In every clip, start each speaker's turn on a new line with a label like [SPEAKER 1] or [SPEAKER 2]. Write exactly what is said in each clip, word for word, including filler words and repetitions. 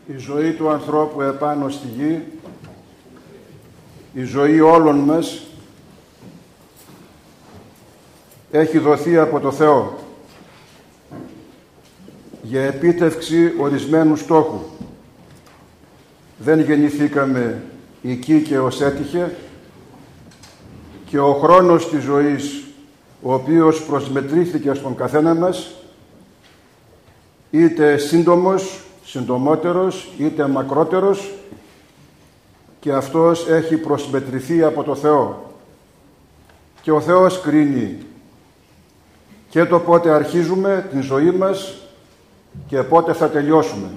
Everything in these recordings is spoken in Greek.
[SPEAKER 1] Η ζωή του ανθρώπου επάνω στη γη, η ζωή όλων μας, έχει δοθεί από το Θεό για επίτευξη ορισμένου στόχου. Δεν γεννηθήκαμε εκεί και ως έτυχε, και ο χρόνος της ζωής, ο οποίος προσμετρήθηκε στον καθένα μας, είτε σύντομος, συντομότερος, είτε μακρότερος, και αυτός έχει προσμετρηθεί από το Θεό. Και ο Θεός κρίνει και το πότε αρχίζουμε την ζωή μας και πότε θα τελειώσουμε.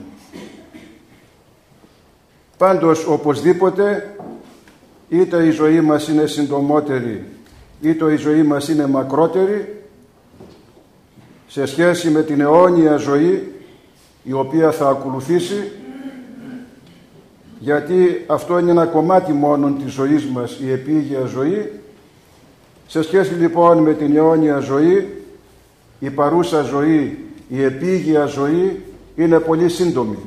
[SPEAKER 1] Πάντως, οπωσδήποτε, είτε η ζωή μας είναι συντομότερη, είτε η ζωή μας είναι μακρότερη, σε σχέση με την αιώνια ζωή η οποία θα ακολουθήσει, γιατί αυτό είναι ένα κομμάτι μόνο της ζωής μας, η επίγεια ζωή. Σε σχέση λοιπόν με την αιώνια ζωή, η παρούσα ζωή, η επίγεια ζωή, είναι πολύ σύντομη.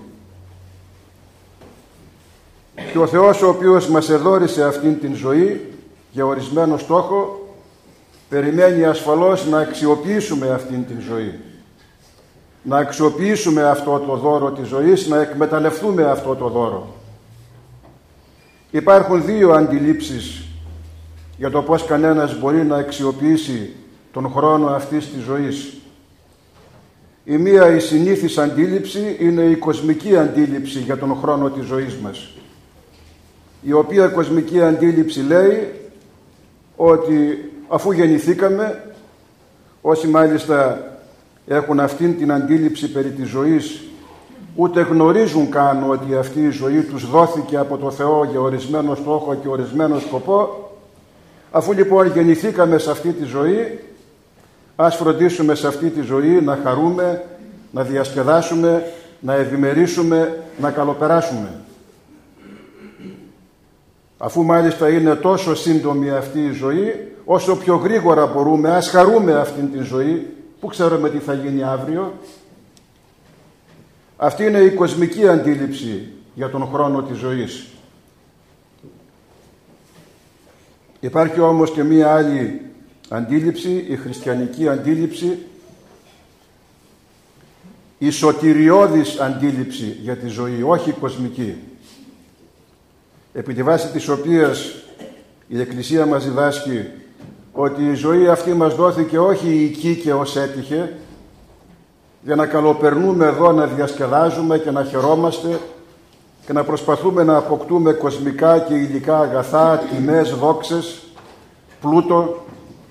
[SPEAKER 1] Και ο Θεός, ο οποίος μας εδώρισε αυτήν την ζωή για ορισμένο στόχο, περιμένει ασφαλώς να αξιοποιήσουμε αυτήν την ζωή. Να αξιοποιήσουμε αυτό το δώρο της ζωής, να εκμεταλλευτούμε αυτό το δώρο. Υπάρχουν δύο αντιλήψεις για το πώς κανένας μπορεί να αξιοποιήσει τον χρόνο αυτής της ζωής. Η μία, η συνήθις αντίληψη, είναι η κοσμική αντίληψη για τον χρόνο της ζωής μας, η οποία κοσμική αντίληψη λέει ότι αφού γεννηθήκαμε, όσοι μάλιστα έχουν αυτήν την αντίληψη περί της ζωής, ούτε γνωρίζουν καν ότι αυτή η ζωή τους δόθηκε από το Θεό για ορισμένο στόχο και ορισμένο σκοπό. Αφού λοιπόν γεννηθήκαμε σε αυτή τη ζωή, ας φροντίσουμε σε αυτή τη ζωή να χαρούμε, να διασκεδάσουμε, να ευημερίσουμε, να καλοπεράσουμε. Αφού μάλιστα είναι τόσο σύντομη αυτή η ζωή, όσο πιο γρήγορα μπορούμε, ας χαρούμε αυτήν την ζωή, που ξέρουμε τι θα γίνει αύριο. Αυτή είναι η κοσμική αντίληψη για τον χρόνο της ζωής. Υπάρχει όμως και μία άλλη αντίληψη, η χριστιανική αντίληψη, η σωτηριώδης αντίληψη για τη ζωή, όχι η κοσμική, επί τη βάση της οποίας η Εκκλησία μας διδάσκει ότι η ζωή αυτή μας δόθηκε όχι εκεί και ως έτυχε, για να καλοπερνούμε εδώ, να διασκεδάζουμε και να χαιρόμαστε και να προσπαθούμε να αποκτούμε κοσμικά και υλικά αγαθά, τιμές, δόξες, πλούτο.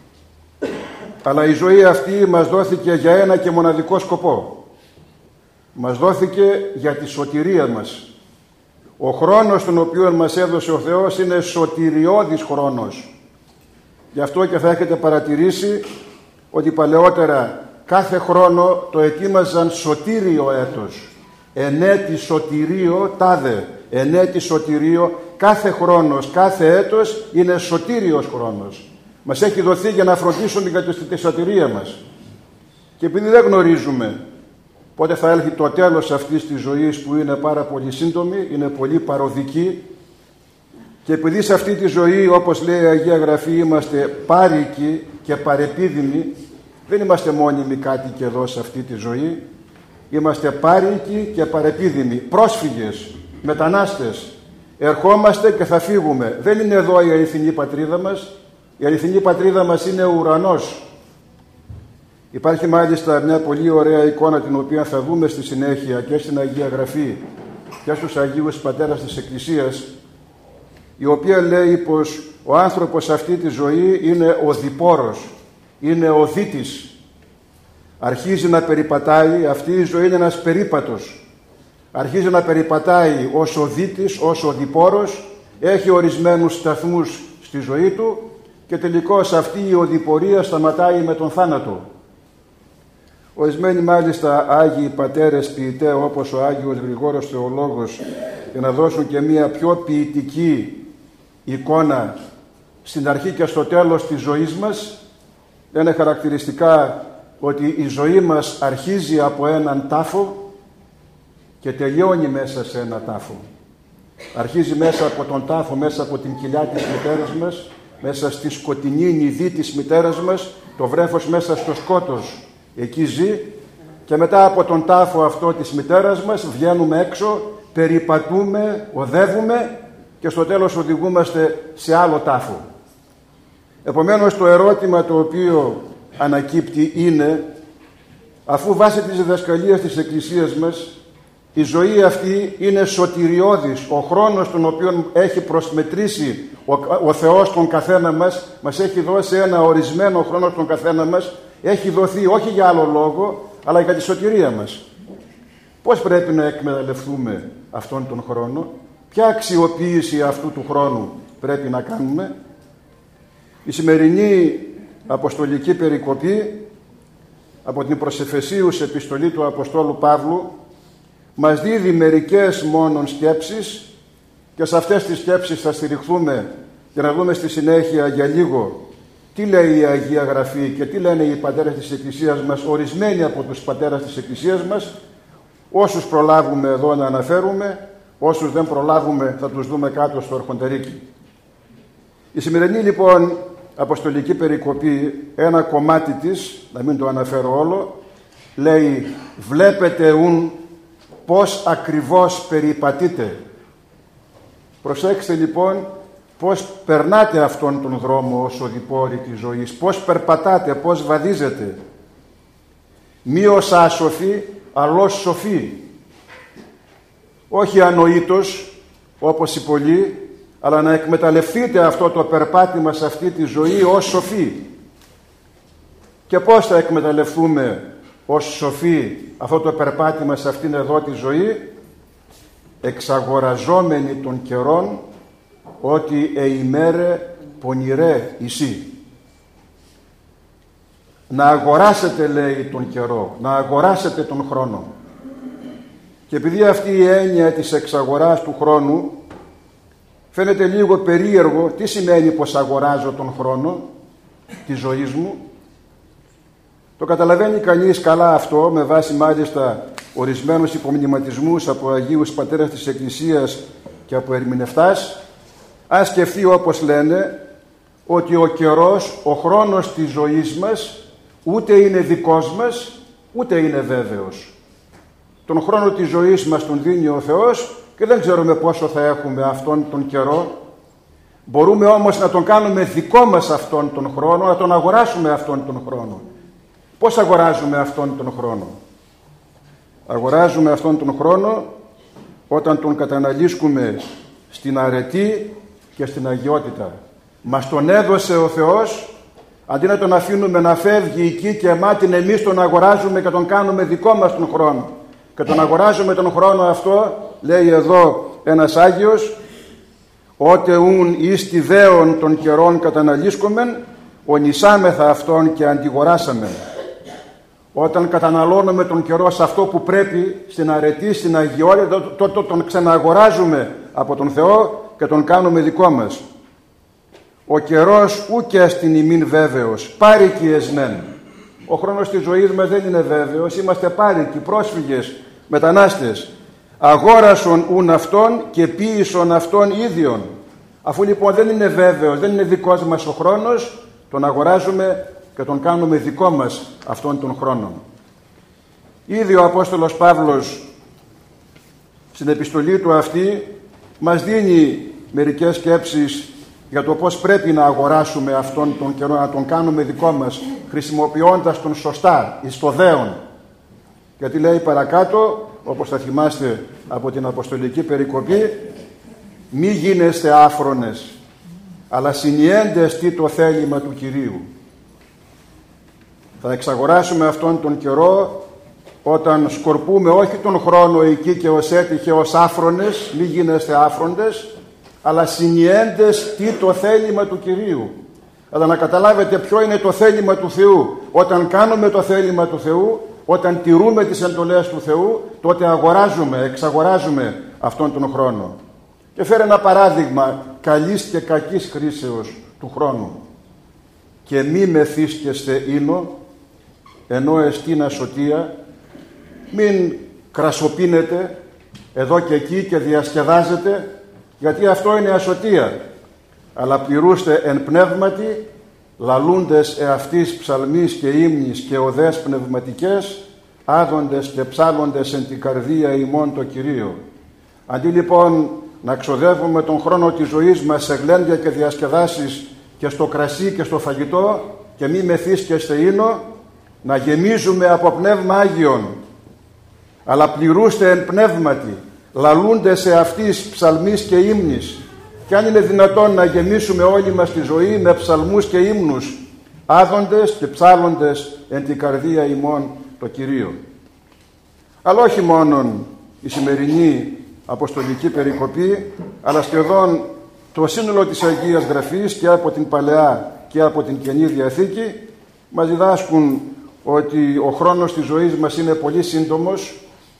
[SPEAKER 1] Αλλά η ζωή αυτή μας δόθηκε για ένα και μοναδικό σκοπό. Μας δόθηκε για τη σωτηρία μας. Ο χρόνος τον οποίο μας έδωσε ο Θεός είναι σωτηριώδης χρόνος. Γι' αυτό και θα έχετε παρατηρήσει ότι παλαιότερα κάθε χρόνο το ετοίμαζαν σωτήριο έτος. Ενέτη σωτηρίο τάδε. Ενέτη σωτηρίο. Κάθε χρόνος, κάθε έτος είναι σωτήριος χρόνος. Μας έχει δοθεί για να φροντίσουμε για τη σωτηρία μας. Και επειδή δεν γνωρίζουμε πότε θα έλθει το τέλος αυτής της ζωής, που είναι πάρα πολύ σύντομη, είναι πολύ παροδική, και επειδή σε αυτή τη ζωή, όπως λέει η Αγία Γραφή, είμαστε πάρικοι και παρεπίδημοι, δεν είμαστε μόνιμοι κάτοικοι εδώ σε αυτή τη ζωή, είμαστε πάρικοι και παρεπίδημοι, πρόσφυγες, μετανάστες. Ερχόμαστε και θα φύγουμε. Δεν είναι εδώ η αληθινή πατρίδα μας. Η αληθινή πατρίδα μας είναι ο ουρανός. Υπάρχει μάλιστα μια πολύ ωραία εικόνα, την οποία θα δούμε στη συνέχεια και στην Αγία Γραφή και στους Αγίους Πατέρας της Εκκλησίας, η οποία λέει πως ο άνθρωπος αυτή τη ζωή είναι ο διπόρος, είναι ο δίτης. Αρχίζει να περιπατάει, αυτή η ζωή είναι ένας περίπατος. Αρχίζει να περιπατάει ως ο δίτης, ως ο διπόρος, έχει ορισμένους σταθμούς στη ζωή του και τελικώς αυτή η οδηπορία σταματάει με τον θάνατο. Ορισμένοι μάλιστα Άγιοι Πατέρες ποιητέ, όπως ο Άγιος Γρηγόρος Θεολόγος, για να δώσουν και μία πιο ποιητική εικόνα στην αρχή και στο τέλος της ζωής μας, λένε χαρακτηριστικά ότι η ζωή μας αρχίζει από έναν τάφο και τελειώνει μέσα σε ένα τάφο. Αρχίζει μέσα από τον τάφο, μέσα από την κοιλιά της μητέρας μας, μέσα στη σκοτεινή νηδή της μητέρας μας, το βρέφος μέσα στο σκότος εκεί ζει, και μετά από τον τάφο αυτό της μητέρας μας βγαίνουμε έξω, περιπατούμε, οδεύουμε και στο τέλος οδηγούμαστε σε άλλο τάφο. Επομένως το ερώτημα το οποίο ανακύπτει είναι, αφού βάσει της διδασκαλίας της Εκκλησίας μας η ζωή αυτή είναι σωτηριώδης, ο χρόνος τον οποίο έχει προσμετρήσει ο, ο Θεός τον καθένα μας, μας έχει δώσει ένα ορισμένο χρόνο στον καθένα μας, έχει δοθεί όχι για άλλο λόγο αλλά για τη σωτηρία μας. Πώς πρέπει να εκμεταλλευτούμε αυτόν τον χρόνο, ποια αξιοποίηση αυτού του χρόνου πρέπει να κάνουμε? Η σημερινή αποστολική περικοπή από την προς Εφεσίους επιστολή του Αποστόλου Παύλου μας δίδει μερικές μόνον σκέψεις και σε αυτές τις σκέψεις θα στηριχθούμε για να δούμε στη συνέχεια για λίγο τι λέει η Αγία Γραφή και τι λένε οι πατέρες της Εκκλησίας μας, ορισμένοι από τους πατέρες της Εκκλησίας μας. Όσους προλάβουμε εδώ να αναφέρουμε, όσους δεν προλάβουμε θα τους δούμε κάτω στο αρχοντερίκι. Η σημερινή λοιπόν αποστολική περικοπή, ένα κομμάτι της, να μην το αναφέρω όλο, λέει «Βλέπετε ουν πώς ακριβώς περιπατείτε». Προσέξτε λοιπόν πώς περνάτε αυτόν τον δρόμο ως οδηπόροι της ζωής, πώς περπατάτε, πώς βαδίζετε. Μη ως άσοφοι, αλλά ως σοφοί. Όχι ανοήτως, όπως οι πολλοί, αλλά να εκμεταλλευτείτε αυτό το περπάτημα σε αυτή τη ζωή ως σοφοί. Και πώς θα εκμεταλλευτούμε ως σοφοί αυτό το περπάτημα σε αυτήν εδώ τη ζωή? Εξαγοραζόμενοι των καιρών, ότι εημέρε πονηρέ εισί. Να αγοράσετε, λέει, τον καιρό, να αγοράσετε τον χρόνο. Και επειδή αυτή η έννοια της εξαγοράς του χρόνου φαίνεται λίγο περίεργο, τι σημαίνει πως αγοράζω τον χρόνο της ζωής μου? Το καταλαβαίνει κανείς καλά αυτό με βάση μάλιστα ορισμένους υπομνηματισμούς από Αγίους Πατέρες της Εκκλησίας και από ερμηνευτάς, αν σκεφτεί όπως λένε ότι ο καιρός, ο χρόνος της ζωής μας ούτε είναι δικός μας ούτε είναι βέβαιος. Τον χρόνο της ζωής μας τον δίνει ο Θεός και δεν ξέρουμε πόσο θα έχουμε αυτόν τον καιρό. Μπορούμε όμως να τον κάνουμε δικό μας αυτόν τον χρόνο, να τον αγοράσουμε αυτόν τον χρόνο. Πώς αγοράζουμε αυτόν τον χρόνο? Αγοράζουμε αυτόν τον χρόνο όταν τον καταναλύσκουμε στην αρετή και στην αγιότητα. Μας τον έδωσε ο Θεός, αντί να τον αφήνουμε να φεύγει εκεί και εμάτιν εμείς τον αγοράζουμε και τον κάνουμε δικό μας τον χρόνο. Και τον αγοράζουμε τον χρόνο αυτό, λέει εδώ ένας Άγιος, «Ότε ουν εις τη δέον των καιρών καταναλύσκομεν, ονισάμεθα αυτόν και αντιγοράσαμε». Όταν καταναλώνουμε τον καιρό σε αυτό που πρέπει, στην αρετή, στην αγιότητα, τότε τον ξανααγοράζουμε από τον Θεό και τον κάνουμε δικό μας. Ο καιρός ούκε στην ημίν βέβαιος, πάρικοι εσμέν. Ο χρόνος της ζωής μας δεν είναι βέβαιος, είμαστε πάρικοι, πρόσφυγες, μετανάστες. Αγόρασον ουν αυτόν και ποίησον αυτόν ίδιον. Αφού λοιπόν δεν είναι βέβαιος, δεν είναι δικός μας ο χρόνος, τον αγοράζουμε και τον κάνουμε δικό μας αυτόν τον χρόνο. Ήδη ο Απόστολος Παύλος στην επιστολή του αυτή μας δίνει μερικές σκέψεις για το πώς πρέπει να αγοράσουμε αυτόν τον καιρό, να τον κάνουμε δικό μας, χρησιμοποιώντας τον σωστά, εις το δέον. Γιατί λέει παρακάτω, όπως θα θυμάστε από την αποστολική περικοπή, μη γίνεστε άφρονες, αλλά συνιέντες τι το θέλημα του Κυρίου. Θα εξαγοράσουμε αυτόν τον καιρό όταν σκορπούμε όχι τον χρόνο εκεί και ως έτυχε ως άφρονες, μη γίνεστε άφροντες, αλλά συνιέντες τι το θέλημα του Κυρίου. Αλλά να καταλάβετε ποιο είναι το θέλημα του Θεού. Όταν κάνουμε το θέλημα του Θεού, όταν τηρούμε τις εντολές του Θεού, τότε αγοράζουμε, εξαγοράζουμε αυτόν τον χρόνο. Και φέρε ένα παράδειγμα καλής και κακής χρήσεως του χρόνου. Και μη μεθύσκεστε ίνο, ενώ εστίνα σωτία, μην κρασοπίνετε, εδώ και εκεί και διασκεδάζετε, γιατί αυτό είναι ασωτεία. Αλλά πληρούστε εν πνεύματι, λαλούντες εαυτής ψαλμής και ύμνης και οδές πνευματικές, άδοντες και ψάλλοντες εν την καρδία ημών το Κυρίο. Αντί λοιπόν να ξοδεύουμε τον χρόνο της ζωής μας σε γλέντια και διασκεδάσεις και στο κρασί και στο φαγητό και μη μεθύς και στεΐνο, να γεμίζουμε από πνεύμα Άγιον. Αλλά πληρούστε εν πνεύματι, λαλούντες εαυτής ψαλμής και ύμνης. Και αν είναι δυνατόν να γεμίσουμε όλη μας τη ζωή με ψαλμούς και ύμνους, άδοντες και ψάλλοντες εν την καρδία ημών το Κυρίο. Αλλά όχι μόνον η σημερινή αποστολική περικοπή, αλλά σχεδόν το σύνολο της Αγίας Γραφής και από την Παλαιά και από την Καινή Διαθήκη μας διδάσκουν ότι ο χρόνος της ζωής μας είναι πολύ σύντομος,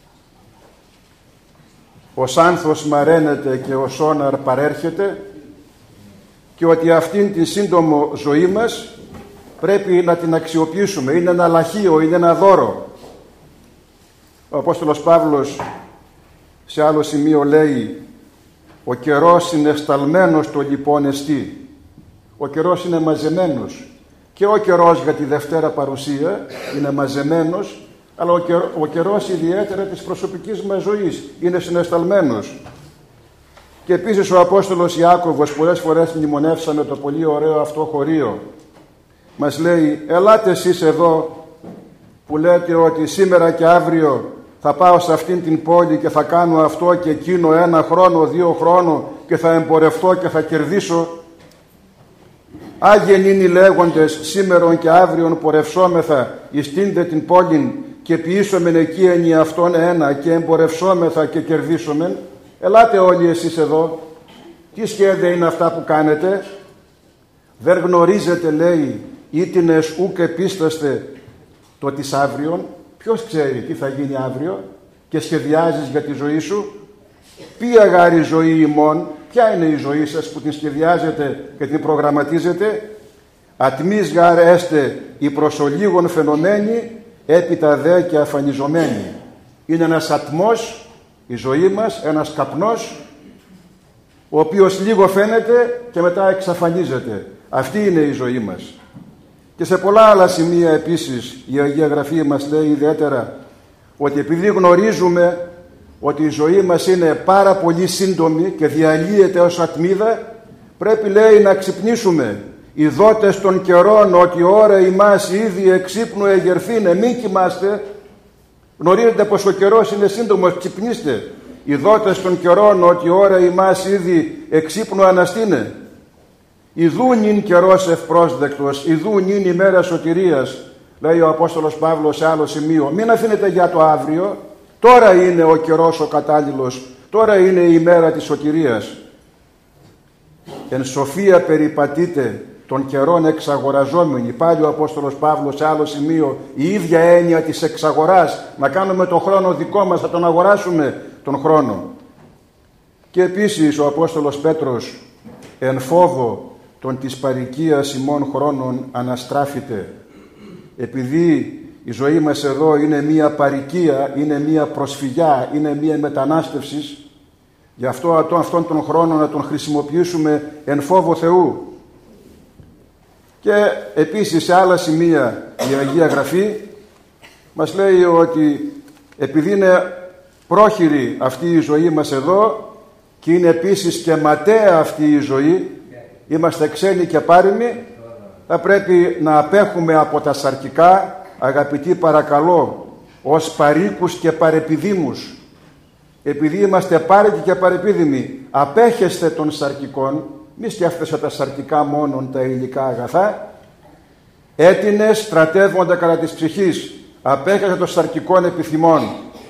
[SPEAKER 1] ο σάνθος μαραίνεται και ο σώναρ παρέρχεται, και ότι αυτήν την σύντομο ζωή μας πρέπει να την αξιοποιήσουμε. Είναι ένα λαχείο, είναι ένα δώρο. Ο Απόστολος Παύλος σε άλλο σημείο λέει: ο καιρός είναι σταλμένος το λοιπόν εστί. Ο καιρός είναι μαζεμένος. Και ο καιρός για τη Δευτέρα Παρουσία είναι μαζεμένος, αλλά ο, καιρο, ο καιρός ιδιαίτερα της προσωπικής μας ζωής είναι συναισθαλμένος. Και επίσης ο Απόστολος Ιάκωβος, πολλές φορές μνημονεύσαμε το πολύ ωραίο αυτό χωρίο, μας λέει: ελάτε εσείς εδώ που λέτε ότι σήμερα και αύριο θα πάω σε αυτήν την πόλη και θα κάνω αυτό και εκείνο ένα χρόνο, δύο χρόνο και θα εμπορευτώ και θα κερδίσω. Άγιεν είναι οι λέγοντες σήμερον και αύριον πορευσόμεθα εις τίντε την πόλην και ποιήσομεν εκεί ενι αυτόν ένα και εμπορευσόμεθα και κερδίσομεν. Ελάτε όλοι εσείς εδώ. Τι σχέδια είναι αυτά που κάνετε? Δεν γνωρίζετε, λέει, ήτινες ουκ επίσταστε το της αύριον. Ποιος ξέρει τι θα γίνει αύριο και σχεδιάζεις για τη ζωή σου? Ποια γάρη ζωή ημών? Ποια είναι η ζωή σας που την σχεδιάζετε και την προγραμματίζετε? Ατμής γάρ έστε η προσολίγων φαινομένη, έπειτα δε και αφανιζομένη. Είναι ένας ατμός η ζωή μας, ένας καπνός, ο οποίος λίγο φαίνεται και μετά εξαφανίζεται. Αυτή είναι η ζωή μας. Και σε πολλά άλλα σημεία επίσης η Αγία Γραφή μας λέει ιδιαίτερα ότι επειδή γνωρίζουμε ότι η ζωή μας είναι πάρα πολύ σύντομη και διαλύεται ως ατμίδα, πρέπει, λέει, να ξυπνήσουμε. Οι δότες των καιρών ότι ώρα ημάς ήδη εξύπνου εγερθήνε. Μην κοιμάστε. Γνωρίζετε πως ο καιρός είναι σύντομος, ξυπνήστε. Οι δότες των καιρών ότι ώρα ημάς ήδη εξύπνου αναστήνε. Ιδούν ειν καιρός ευπρόσδεκτος, ιδούν ειν ημέρα σωτηρίας, λέει ο Απόστολος Παύλος σε άλλο σημείο. Μην αφήνετε για το αύριο. Τώρα είναι ο καιρός ο κατάλληλος. Τώρα είναι η ημέρα της σωτηρίας. Εν σοφία περιπατείτε των καιρών εξαγοραζόμενοι. Πάλι ο Απόστολος Παύλος σε άλλο σημείο. Η ίδια έννοια της εξαγοράς. Να κάνουμε τον χρόνο δικό μας, θα τον αγοράσουμε τον χρόνο. Και επίσης ο Απόστολος Πέτρος εν φόβο των της παροικίας ημών χρόνων αναστράφητε. Επειδή η ζωή μας εδώ είναι μία παροικία, είναι μία προσφυγιά, είναι μία μετανάστευση, γι' αυτό αυτόν τον χρόνο να τον χρησιμοποιήσουμε εν φόβο Θεού. Και επίσης σε άλλα σημεία η Αγία Γραφή μας λέει ότι επειδή είναι πρόχειρη αυτή η ζωή μας εδώ και είναι επίσης και ματαία αυτή η ζωή, είμαστε ξένοι και πάρημοι, θα πρέπει να απέχουμε από τα σαρκικά. Αγαπητοί, παρακαλώ, ως παροίκους και παρεπιδήμους, επειδή είμαστε πάρικοι και παρεπίδημοι, απέχεστε των σαρκικών. Μη σκέφτεσαι τα σαρκικά μόνον τα υλικά αγαθά. Έτινες στρατεύονται κατά της ψυχής, απέχεστε των σαρκικών επιθυμών.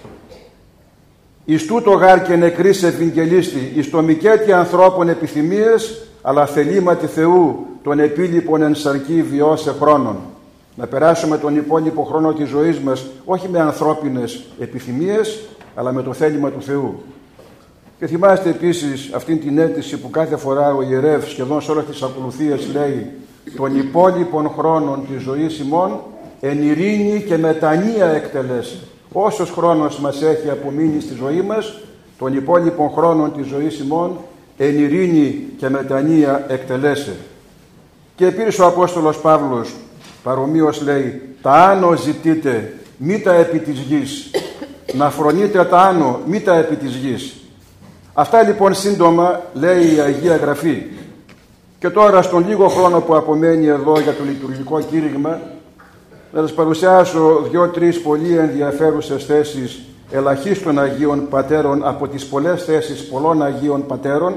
[SPEAKER 1] Εις τούτο γάρ και νεκρής ευαγγελίστη, εις το μικέτι ανθρώπων επιθυμίες, αλλά θελήματι Θεού των επίλοιπων εν σαρκή βιώσε χρόνων. Να περάσουμε τον υπόλοιπο χρόνο της ζωής μας όχι με ανθρώπινες επιθυμίες, αλλά με το θέλημα του Θεού. Και θυμάστε επίσης αυτήν την αίτηση που κάθε φορά ο ιερεύς σχεδόν σε όλες τις ακολουθίες λέει: των υπόλοιπων χρόνων της ζωής ημών εν ειρήνη και μετανία εκτελέσει. Όσος χρόνος μας έχει απομείνει στη ζωή μας, των υπόλοιπων χρόνων της ζωής ημών εν ειρήνη και μετανία εκτελέσε. Και επίσης ο Απόστολος Παύλος παρομοίως λέει, τα άνω ζητείτε, μη τα επί της γης, να φρονείτε τα άνω, μη τα επί της γης. Αυτά λοιπόν σύντομα λέει η Αγία Γραφή. Και τώρα στον λίγο χρόνο που απομένει εδώ για το λειτουργικό κήρυγμα, να σας παρουσιάσω δύο-τρεις πολύ ενδιαφέρουσες θέσεις ελαχίστων Αγίων Πατέρων από τις πολλές θέσεις πολλών Αγίων Πατέρων,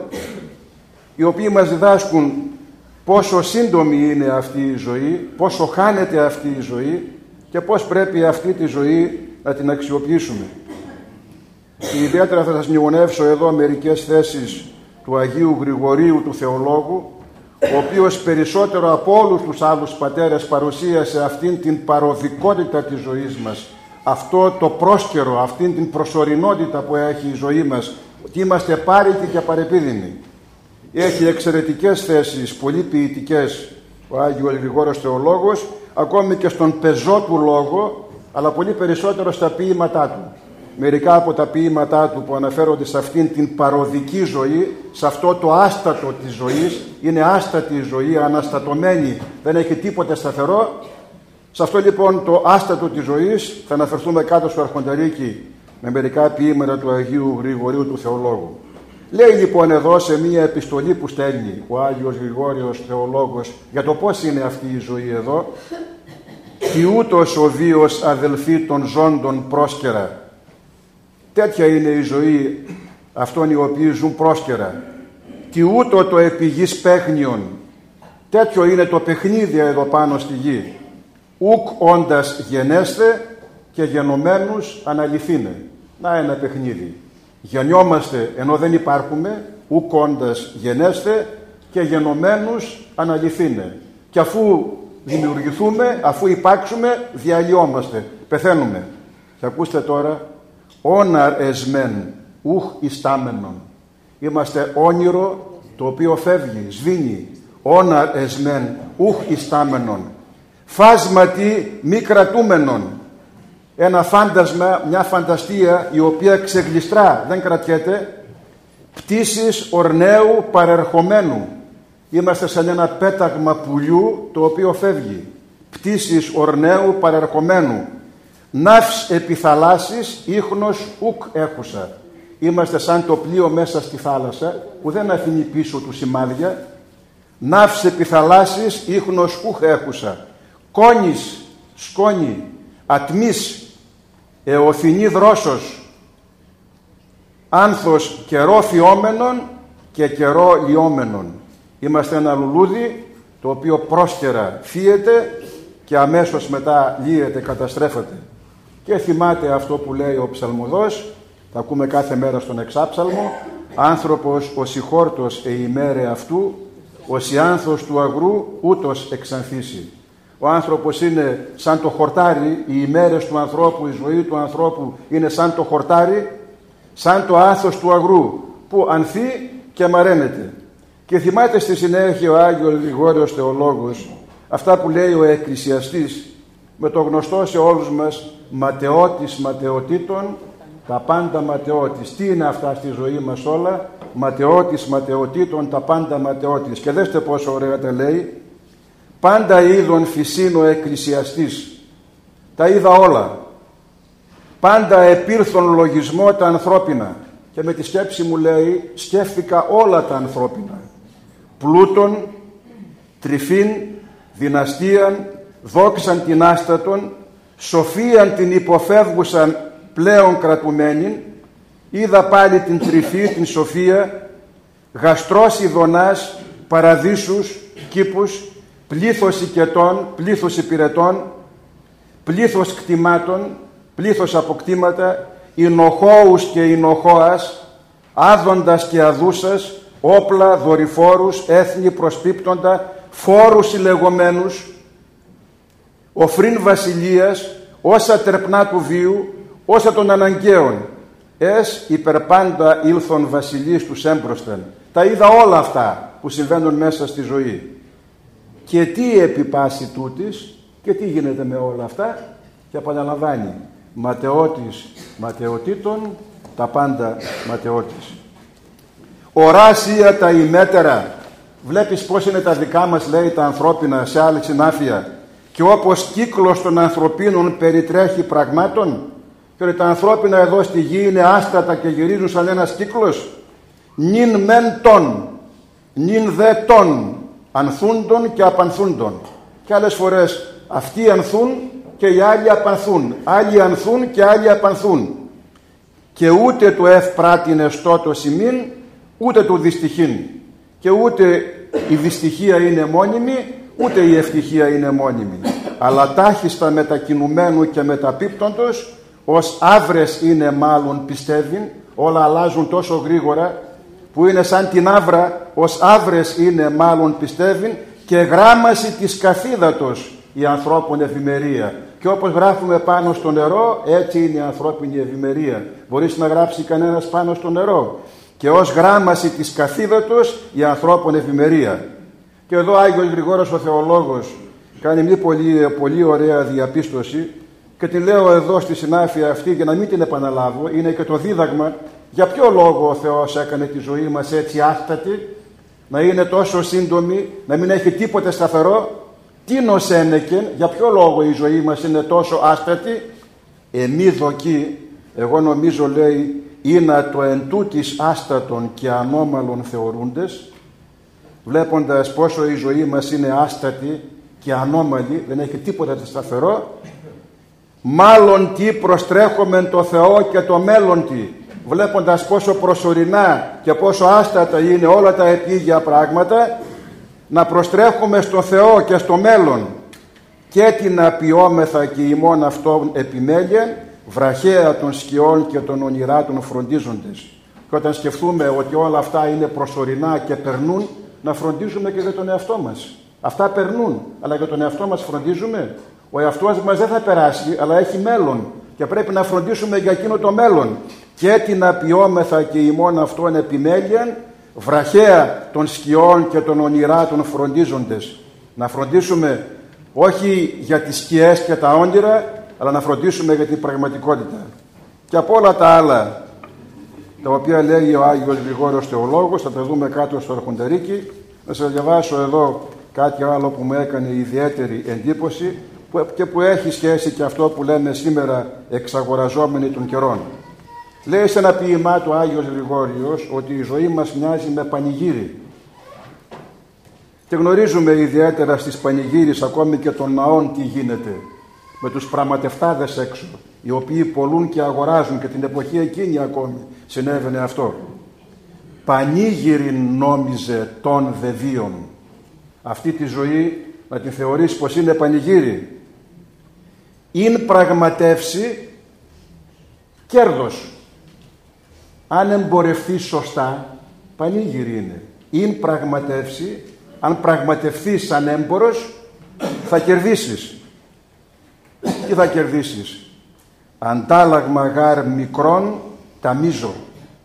[SPEAKER 1] οι οποίοι μας διδάσκουν πόσο σύντομη είναι αυτή η ζωή, πόσο χάνεται αυτή η ζωή και πώς πρέπει αυτή τη ζωή να την αξιοποιήσουμε. Και ιδιαίτερα θα σας μνημονεύσω εδώ μερικές θέσεις του Αγίου Γρηγορίου του Θεολόγου, ο οποίος περισσότερο από όλους τους άλλους πατέρες παρουσίασε αυτήν την παροδικότητα της ζωής μας, αυτό το πρόσκαιρο, αυτήν την προσωρινότητα που έχει η ζωή μας, ότι είμαστε πάρικοι και παρεπίδημοι. Έχει εξαιρετικές θέσεις, πολύ ποιητικές ο Άγιος Γρηγόριος Θεολόγος, ακόμη και στον πεζό του λόγο, αλλά πολύ περισσότερο στα ποίηματά του. Μερικά από τα ποίηματά του που αναφέρονται σε αυτήν την παροδική ζωή, σε αυτό το άστατο της ζωής, είναι άστατη η ζωή, αναστατωμένη, δεν έχει τίποτε σταθερό. Σε αυτό λοιπόν το άστατο της ζωής θα αναφερθούμε κάτω στο Αρχονταρίκι με μερικά ποίηματα του Αγίου Γρηγορίου του Θεολόγου. Λέει λοιπόν εδώ σε μία επιστολή που στέλνει ο Άγιος Γρηγόριος Θεολόγος για το πώς είναι αυτή η ζωή εδώ, «Τι ούτως ο βίος αδελφοί των ζώντων πρόσκαιρα». Τέτοια είναι η ζωή αυτών οι οποίοι ζουν πρόσκαιρα. «Τι ούτω το επιγής παίχνιον». Τέτοιο είναι το παιχνίδι εδώ πάνω στη γη. «Ουκ όντας γενέστε και γενομένους αναλυθήνε». Να ένα παιχνίδι. Γεννιόμαστε ενώ δεν υπάρχουμε, ουκ όντας γενέστε και γενομένους αναλυθήνε. Και αφού δημιουργηθούμε, αφού υπάρξουμε, διαλυόμαστε, πεθαίνουμε. Και ακούστε τώρα, «Όναρ εσμέν, ουχ ιστάμενον». Είμαστε όνειρο το οποίο φεύγει, σβήνει. «Όναρ εσμέν, ουχ ιστάμενον». Φάσματι μη κρατούμενον. Ένα φάντασμα, μια φανταστία η οποία ξεγλιστρά, δεν κρατιέται. «Πτήσεις ορναίου παρερχομένου». Είμαστε σαν ένα πέταγμα πουλιού το οποίο φεύγει. «Πτήσεις ορναίου παρερχομένου». «Ναύς επιθαλάσσης ίχνος ουκ έχουσα». Είμαστε σαν το πλοίο μέσα στη θάλασσα που δεν αφήνει πίσω του σημάδια. «Ναύς επιθαλάσσης ίχνος ουκ έχουσα». «Κόνης, σκόνη, ατμής, εωθινή δρόσος». «Άνθος καιρό φιόμενον και καιρό λιόμενον». Είμαστε ένα λουλούδι το οποίο πρόσκαιρα φύεται και αμέσως μετά λύεται, καταστρέφεται. Και θυμάται αυτό που λέει ο ψαλμοδός, τα ακούμε κάθε μέρα στον εξάψαλμο, «Άνθρωπος ο συγχόρτος εημέρε αυτού, ως η άνθος του αγρού ούτως εξανθήσει». Ο άνθρωπος είναι σαν το χορτάρι, οι ημέρες του ανθρώπου, η ζωή του ανθρώπου είναι σαν το χορτάρι, σαν το άνθος του αγρού που ανθεί και μαραίνεται. Και θυμάται στη συνέχεια ο Άγιος Γρηγόριος Θεολόγος αυτά που λέει ο εκκλησιαστής με το γνωστό σε όλους μας ματαιώτης ματαιωτήτων, τα πάντα ματαιώτης. Τι είναι αυτά στη ζωή μας όλα? Ματαιώτης ματαιωτήτων, τα πάντα ματαιώτης. Και δέστε πόσο ωραία τα λέει. «Πάντα είδον φυσίν ο εκκλησιαστής». Τα είδα όλα. «Πάντα επήρθον λογισμό τα ανθρώπινα». Και με τη σκέψη μου λέει, σκέφτηκα όλα τα ανθρώπινα. «Πλούτον, τρυφήν, δυναστείαν, δόξαν την άστατον, σοφίαν την υποφεύγουσαν πλέον κρατουμένην». Είδα πάλι την τρυφή, την σοφία, γαστρός ειδονάς, παραδείσους, κήπους, πλήθος οικετών, πλήθος υπηρετών, πλήθος κτημάτων, πλήθος αποκτήματα, εινοχώους και εινοχώας, άδοντας και αδούσας, όπλα, δορυφόρους, έθνη προσπίπτοντα, φόρους συλλεγωμένους, οφρήν βασιλείας, όσα τερπνά του βίου, όσα των αναγκαίων, εσ υπερπάντα ήλθον βασιλείς τους έμπροσθεν. Τα είδα όλα αυτά που συμβαίνουν μέσα στη ζωή. Και τι επιπάσει τούτης και τι γίνεται με όλα αυτά? Και επαναλαμβάνει, ματαιώτης ματαιωτήτων, τα πάντα ματαιότης. Οράσια τα ημέτερα. Βλέπεις πώς είναι τα δικά μας, λέει, τα ανθρώπινα σε άλλη συνάφεια. Και όπως κύκλος των ανθρωπίνων περιτρέχει πραγμάτων. Και ότι τα ανθρώπινα εδώ στη γη είναι άστατα και γυρίζουν σαν ένας κύκλος. Νυν μεν τον, νυν δε τον, ανθούντον και απανθούντον. Και άλλες φορές αυτοί ανθούν και οι άλλοι απανθούν. Άλλοι ανθούν και άλλοι απανθούν. Και ούτε του ευπράτην εστώτος ημίν, ούτε του δυστυχήν. Και ούτε η δυστυχία είναι μόνιμη, ούτε η ευτυχία είναι μόνιμη. Αλλά τάχιστα μετακινουμένου και μεταπίπτοντος, ως άβρες είναι μάλλον πιστεύει, όλα αλλάζουν τόσο γρήγορα, που είναι σαν την άβρα, ως άβρες είναι μάλλον πιστεύει, και γράμμαση της καθίδατος η ανθρώπων ευημερία. Και όπως γράφουμε πάνω στο νερό, έτσι είναι η ανθρώπινη ευημερία. Μπορείς να γράψει κανένας πάνω στο νερό. Και ως γράμμαση της καθίδατος η ανθρώπων ευημερία. Και εδώ Άγιος Γρηγόρος ο Θεολόγος κάνει μια πολύ, πολύ ωραία διαπίστωση, και την λέω εδώ στη συνάφεια αυτή για να μην την επαναλάβω. Είναι και το δίδαγμα για ποιο λόγο ο Θεός έκανε τη ζωή μας έτσι άστατη, να είναι τόσο σύντομη, να μην έχει τίποτε σταθερό. Τίνος ένεκεν, για ποιο λόγο η ζωή μας είναι τόσο άστατη. Εμεί δοκεί, εγώ νομίζω, λέει, είναι το εν τούτης άστατον και ανώμαλον θεωρούντες. Βλέποντας πόσο η ζωή μας είναι άστατη και ανώμαλη, δεν έχει τίποτα σταθερό, μάλλον τι προστρέχομεν το Θεό και το μέλλον τι. Βλέποντας πόσο προσωρινά και πόσο άστατα είναι όλα τα επίγεια πράγματα, να προστρέχουμε στο Θεό και στο μέλλον, και την απειόμεθα και ημών αυτόν επιμέλεια, βραχαία των σκιών και των ονειράτων φροντίζοντες. Και όταν σκεφτούμε ότι όλα αυτά είναι προσωρινά και περνούν, να φροντίζουμε και για τον εαυτό μας. Αυτά περνούν, αλλά για τον εαυτό μας φροντίζουμε. Ο εαυτός μας δεν θα περάσει, αλλά έχει μέλλον, και πρέπει να φροντίσουμε για εκείνο το μέλλον. Και την απειόμεθα και ημών αυτόν επιμέλεια, βραχαία των σκιών και των ονειράτων φροντίζοντες. Να φροντίσουμε όχι για τις σκιές και τα όνειρα, αλλά να φροντίσουμε για την πραγματικότητα. Και από όλα τα άλλα τα οποία λέει ο Άγιος Γρηγόριος Θεολόγος, θα τα δούμε κάτω στο αρχοντερίκι. Να σας διαβάσω εδώ κάτι άλλο που μου έκανε ιδιαίτερη εντύπωση και που έχει σχέση και αυτό που λέμε σήμερα εξαγοραζόμενοι των καιρών. Λέει σε ένα ποίημά του Άγιος Γρηγόριος ότι η ζωή μας μοιάζει με πανηγύρι. Και γνωρίζουμε ιδιαίτερα στις πανηγύρις ακόμη και των ναών τι γίνεται. Με τους πραγματευτάδες έξω, οι οποίοι πολλούν και αγοράζουν, και την εποχή εκείνη ακόμη συνέβαινε αυτό. Πανήγυριν νόμιζε των δεβίων. Αυτή τη ζωή να την θεωρείς πως είναι πανηγύρι. Ειν πραγματεύσει κέρδος. Αν εμπορευτεί σωστά, πανήγυρι είναι. Ειν πραγματεύσει, αν πραγματευθείς σαν έμπορος, θα κερδίσεις. Τι θα κερδίσεις? Αντάλλαγμα γάρ μικρόν ταμίζω.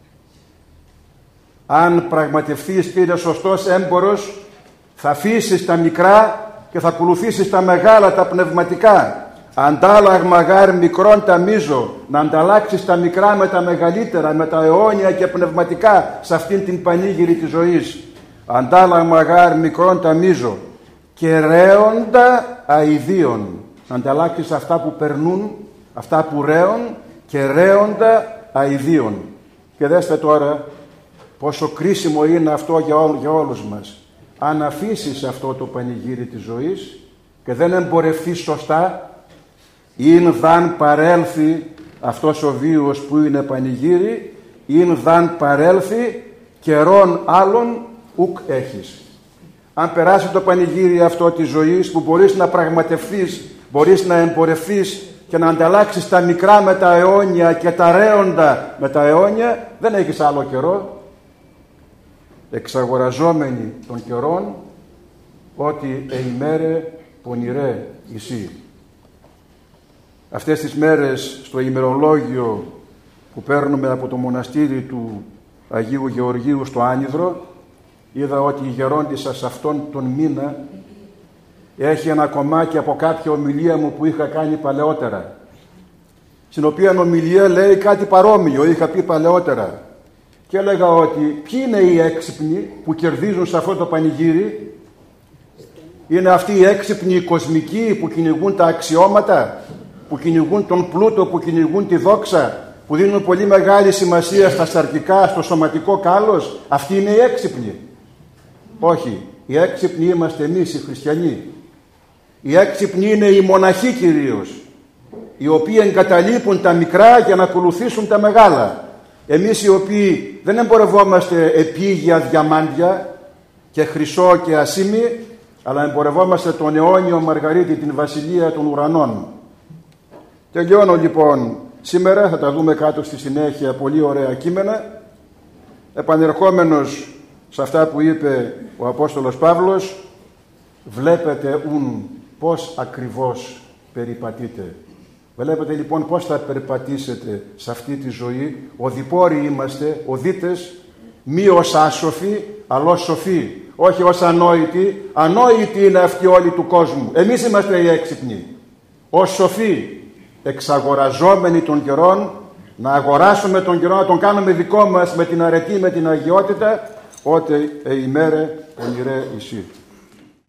[SPEAKER 1] Αν πραγματευθείς και είναι σωστός έμπορος, θα αφήσεις τα μικρά και θα ακολουθήσεις τα μεγάλα, τα πνευματικά. Αντάλλαγμα γάρ μικρόν ταμίζω. Να ανταλλάξεις τα μικρά με τα μεγαλύτερα, με τα αιώνια και πνευματικά, σε αυτήν την πανήγυρη της ζωής. Αντάλλαγμα γάρ μικρόν ταμίζω. Και ρέοντα αηδίων. Να ανταλλάξεις αυτά που περνούν, αυτά που ρέουν, και ρέοντα αηδίων. Και δέστε τώρα πόσο κρίσιμο είναι αυτό για, ό, για όλους μας. Αν αφήσεις αυτό το πανηγύρι της ζωής και δεν εμπορευτείς σωστά, ειν δαν παρέλθει αυτός ο βίος που είναι πανηγύρι, ειν δαν παρέλθει καιρών άλλων ουκ έχεις. Αν περάσει το πανηγύρι αυτό της ζωής, που μπορείς να πραγματευθείς, μπορείς να εμπορευθείς και να ανταλλάξεις τα μικρά με τα αιώνια και τα ρέοντα με τα αιώνια, δεν έχεις άλλο καιρό. Εξαγοραζόμενοι των καιρών, ότι εημέρε πονηρέ εσύ. Αυτές τις μέρες στο ημερολόγιο που παίρνουμε από το μοναστήρι του Αγίου Γεωργίου στο Άνυδρο, είδα ότι η γερόντισσα σε αυτόν τον μήνα έχει ένα κομμάτι από κάποια ομιλία μου που είχα κάνει παλαιότερα. στην οποία ομιλία λέει κάτι παρόμοιο, είχα πει παλαιότερα. Και έλεγα ότι ποιοι είναι οι έξυπνοι που κερδίζουν σε αυτό το πανηγύρι? Είναι αυτοί οι έξυπνοι οι κοσμικοί που κυνηγούν τα αξιώματα, που κυνηγούν τον πλούτο, που κυνηγούν τη δόξα, που δίνουν πολύ μεγάλη σημασία στα σαρκικά, στο σωματικό κάλος? Αυτοί είναι οι έξυπνοι? Όχι. Οι έξυπνοι είμαστε εμείς οι χριστιανοί. Οι έξυπνοι είναι οι μοναχοί κυρίως, οι οποίοι εγκαταλείπουν τα μικρά για να ακολουθήσουν τα μεγάλα. Εμείς οι οποίοι δεν εμπορευόμαστε επίγεια διαμάντια και χρυσό και ασήμι, αλλά εμπορευόμαστε τον αιώνιο Μαργαρίτη, την βασιλεία των ουρανών. Τελειώνω λοιπόν σήμερα, θα τα δούμε κάτω στη συνέχεια, πολύ ωραία κείμενα, επανερχόμενος σε αυτά που είπε ο Απόστολος Παύλος. Βλέπετε ουν πώς ακριβώς περιπατείτε. Βλέπετε λοιπόν πώς θα περπατήσετε σε αυτή τη ζωή. Οδηπόροι είμαστε, οδίτες, μη ως άσοφοι, αλλά ως σοφοί. Όχι ως ανόητοι. Ανόητοι είναι αυτοί όλοι του κόσμου. Εμείς είμαστε οι έξυπνοι. Ως σοφοί, εξαγοραζόμενοι των καιρών, να αγοράσουμε τον καιρό, να τον κάνουμε δικό μας με την αρετή, με την αγιότητα, ότε ημέρε ονειρέ εσύ.